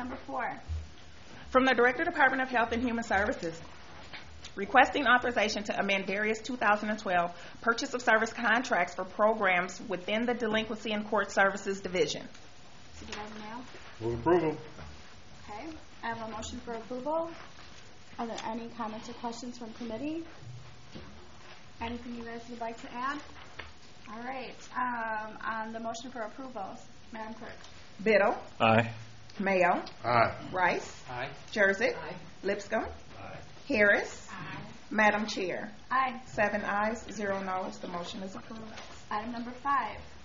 number 4. From the Director, Department of Health and Human Services, requesting authorization to amend various 2012 purchase of service contracts for programs within the Delinquency and Court Services Division. Supervisor Mayo? Move approval. Okay. I have a motion for approval. Are there any comments or questions from committee? Anything you guys would like to add? All right. On the motion for approval, Madam Clerk. Biddle. Aye. Mayo. Aye. Rice. Aye. Jersic. Lipscomb. Harris. Madam Chair. Aye. 7 ayes, 0 noes. The motion is approved. Item number 5.